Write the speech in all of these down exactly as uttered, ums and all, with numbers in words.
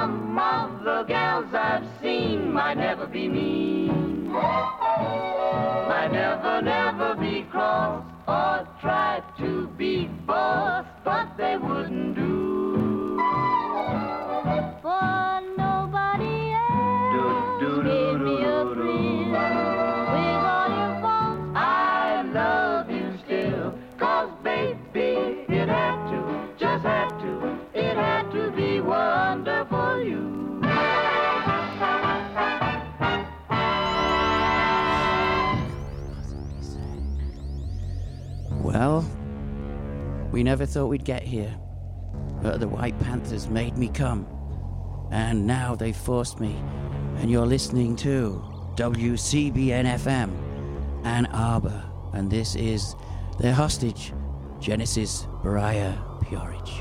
Some of the gals I've seen might never be mean, might never, never be cross or try to be boss, but they wouldn't do for nobody else. Do, do, do, do, do, do. With all your faults, I love you still, 'cause baby, it had to, just had to, it had to be wonderful you. Well, we never thought we'd get here, but the White Panthers made me come, and now they forced me, and you're listening to W C B N F M, Ann Arbor, and this is their hostage, Genesis Mariah Purich.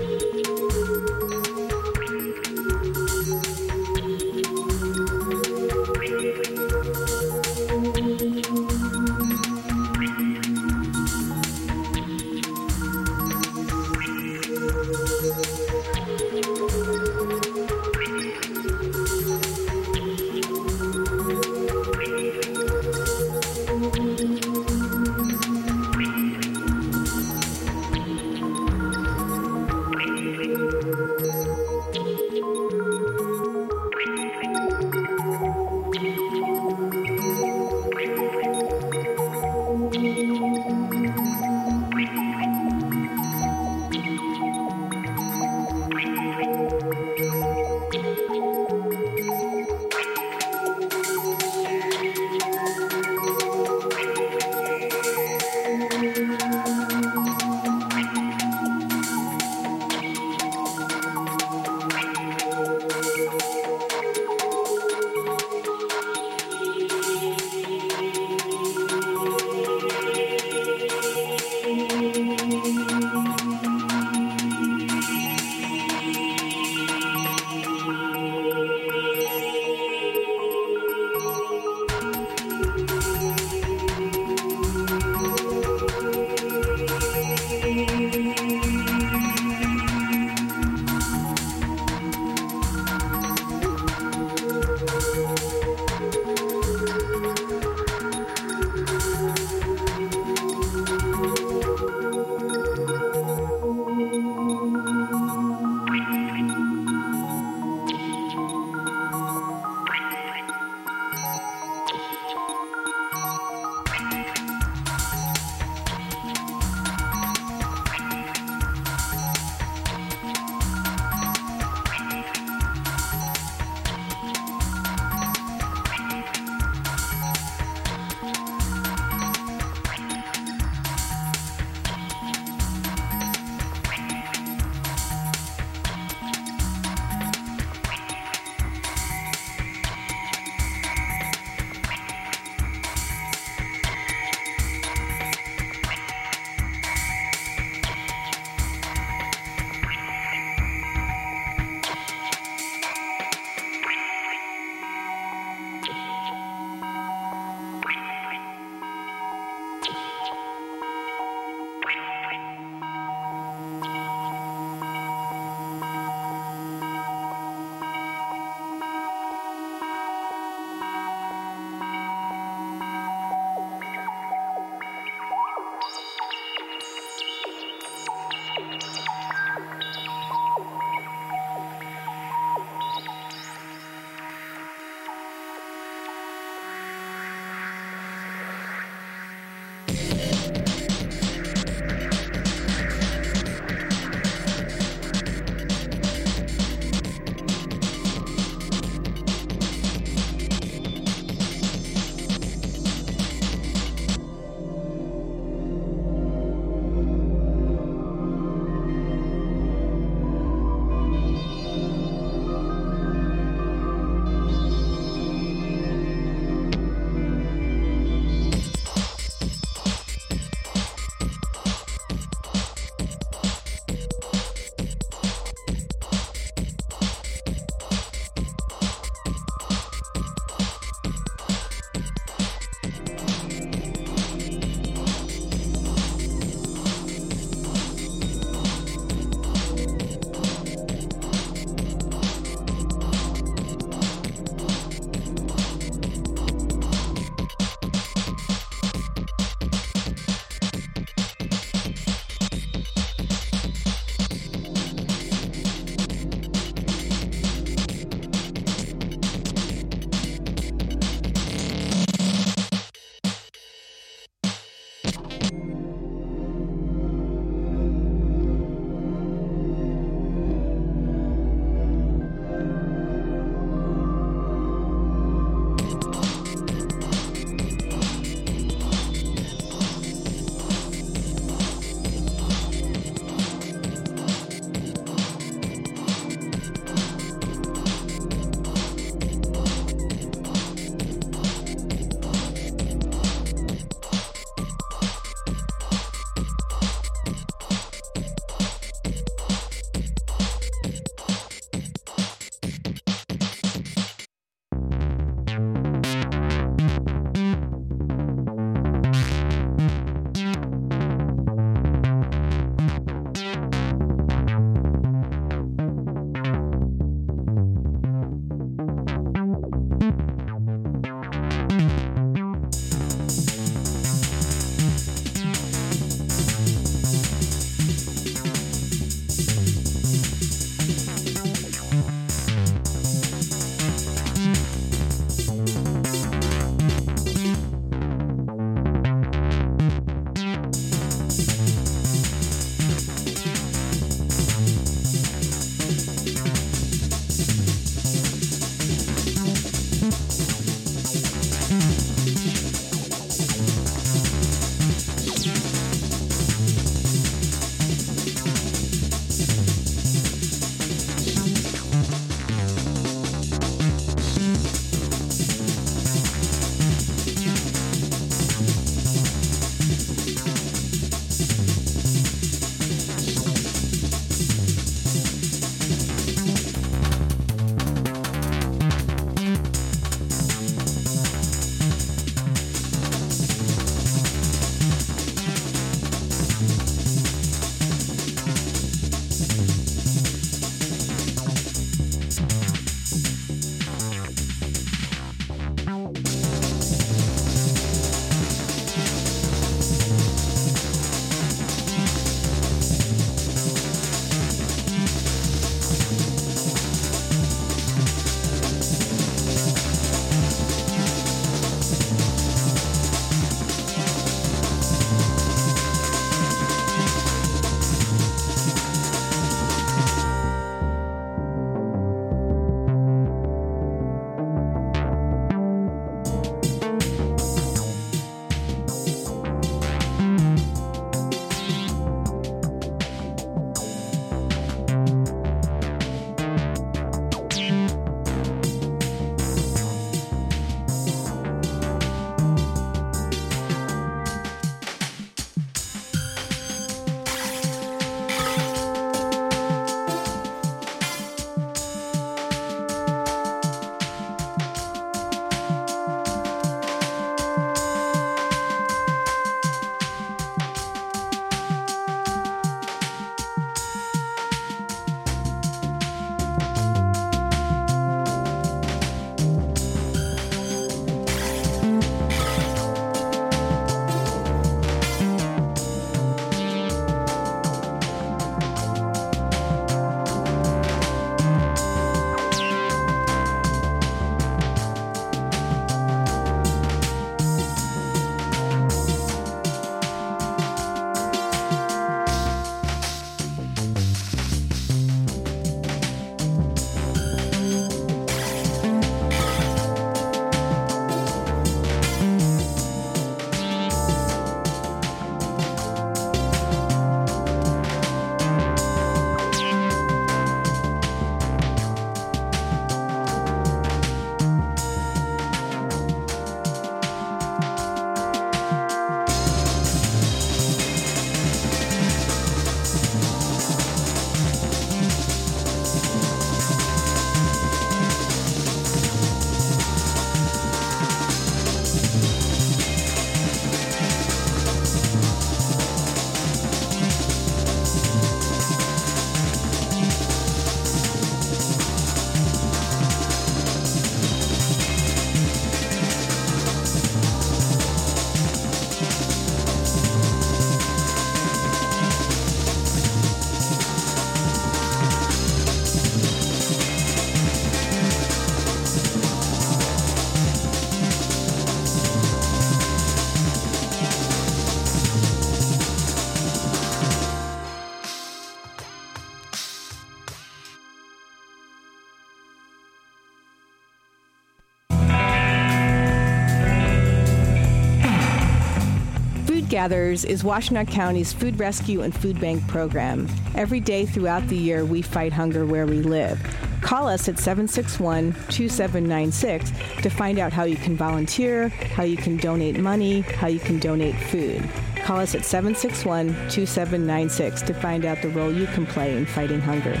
Food Gatherers is Washtenaw County's food rescue and food bank program. Every day throughout the year, we fight hunger where we live. Call us at seven six one, two seven nine six to find out how you can volunteer, how you can donate money, how you can donate food. Call us at seven six one, two seven nine six to find out the role you can play in fighting hunger.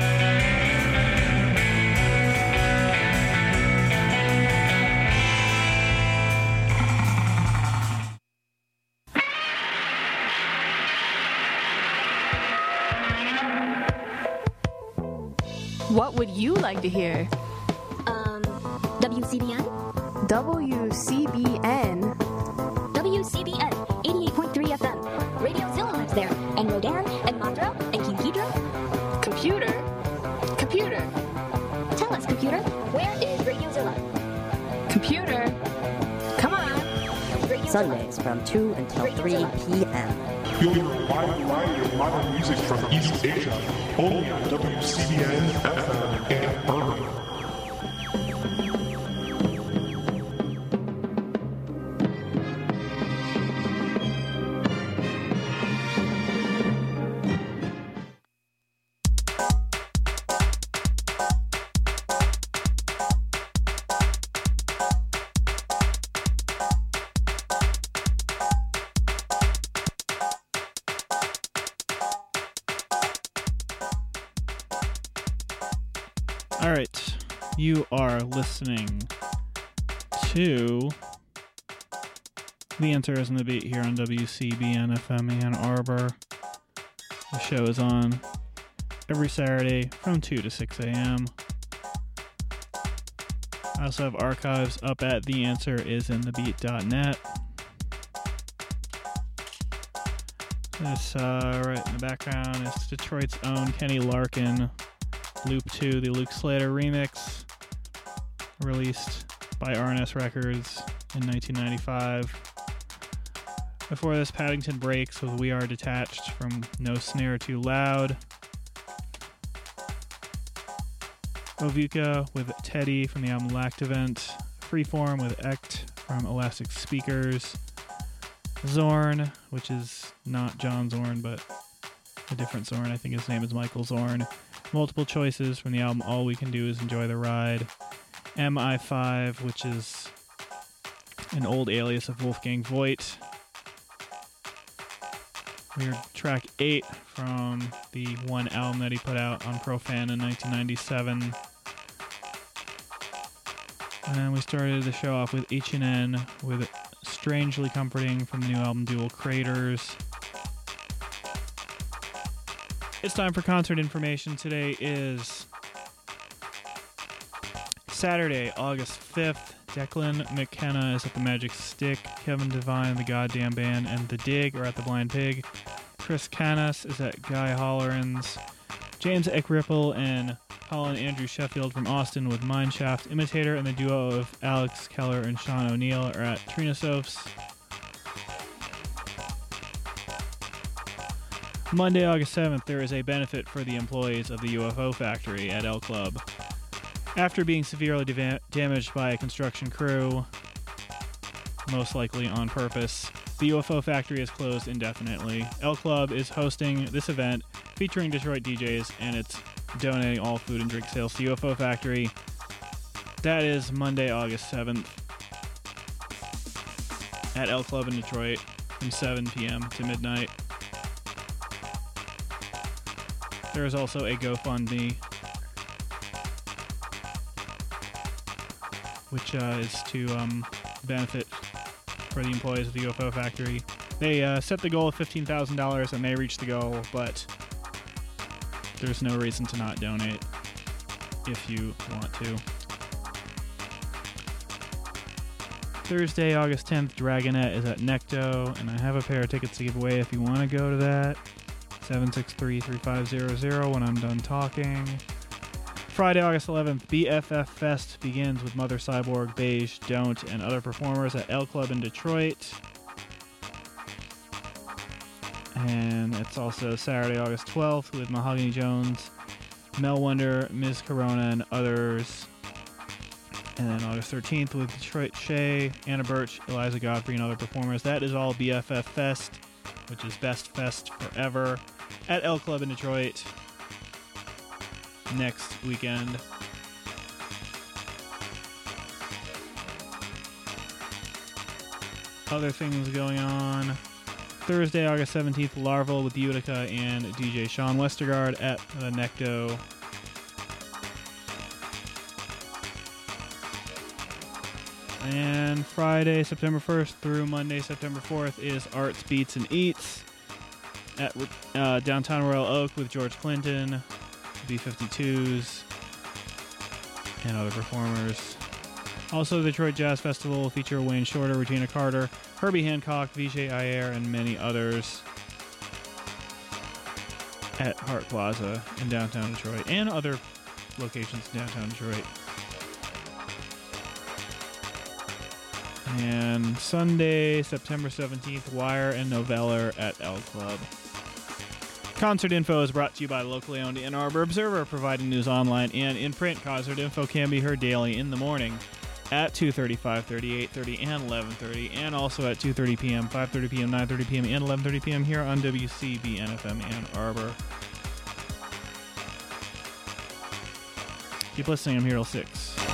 What would you like to hear? Um, W C B N? W C B N? W C B N, eighty-eight point three F M. Radio Zilla lives there, and Rodan, and Montreux, and Kinkidra. Computer? Computer? Tell us, computer, where is Radio Zilla? Computer? Come on. Radio Sundays Zilla. from two until Radio three Zilla. p.m. You'll hear a wide variety of modern music from East Asia, only on W C B N F M and Urban. All right, you are listening to The Answer Is in the Beat here on W C B N F M Ann Arbor. The show is on every Saturday from two to six a.m. I also have archives up at the answer is in the beat dot net. This, uh, right in the background is Detroit's own Kenny Larkin. Loop two, the Luke Slater remix, released by R and S Records in nineteen ninety-five. Before this, Paddington Breaks with We Are Detached from No Snare Too Loud. Ovuka with Teddy from the album Lactivent. Freeform with Ect from Elastic Speakers. Zorn, which is not John Zorn, but a different Zorn. I think his name is Michael Zorn. Multiple choices from the album All We Can Do Is Enjoy the Ride. M I five, which is an old alias of Wolfgang Voigt. Weird track eight from the one album that he put out on Profan in nineteen ninety-seven. And we started the show off with H and N with Strangely Comforting from the new album Dual Craters. It's time for concert information. Today is Saturday, August fifth. Declan McKenna is at the Magic Stick. Kevin Devine, the Goddamn Band, and The Dig are at the Blind Pig. Chris Canas is at Guy Holleran's. James Eckripple and Colin Andrew Sheffield from Austin with Mineshaft Imitator, and the duo of Alex Keller and Sean O'Neill are at Trinosophes. Monday, August seventh, there is a benefit for the employees of the U F O factory at L Club. After being severely deva- damaged by a construction crew, most likely on purpose, the U F O factory is closed indefinitely. L Club is hosting this event featuring Detroit D Js, and it's donating all food and drink sales to U F O factory. That is Monday, August seventh at L Club in Detroit from seven p.m. to midnight. There is also a GoFundMe, which uh, is to um, benefit for the employees of the U F O factory. They uh, set the goal of fifteen thousand dollars and they reached the goal, but there's no reason to not donate if you want to. Thursday, August tenth, Dragonette is at Necto, and I have a pair of tickets to give away if you want to go to that. seven six three, three five zero zero when I'm done talking. Friday, August eleventh, B F F Fest begins with Mother Cyborg, Beige, Don't, and other performers at L Club in Detroit. And it's also Saturday, August twelfth with Mahogany Jones, Mel Wonder, Miz Corona, and others And then August thirteenth with Detroit Shea, Anna Birch, Eliza Godfrey, and other performers. That is all B F F Fest, which is Best Fest Forever, at L Club in Detroit next weekend. Other things going on. Thursday, August seventeenth, Larval with Utica and D J Sean Westergaard at the Necto. And Friday, September first through Monday, September fourth is Arts, Beats, and Eats at uh, downtown Royal Oak with George Clinton, B fifty-twos, and other performers. Also, the Detroit Jazz Festival will feature Wayne Shorter, Regina Carter, Herbie Hancock, Vijay Iyer, and many others at Hart Plaza in downtown Detroit and other locations in downtown Detroit. And Sunday, September seventeenth, Wire and Noveller at L Club. Concert info is brought to you by the locally owned Ann Arbor Observer, providing news online and in print. Concert info can be heard daily in the morning at two thirty, five thirty, eight thirty, and eleven thirty, and also at two thirty p.m., five thirty p.m., nine thirty p.m., and eleven thirty p.m. here on W C B N F M Ann Arbor. Keep listening. I'm here till six.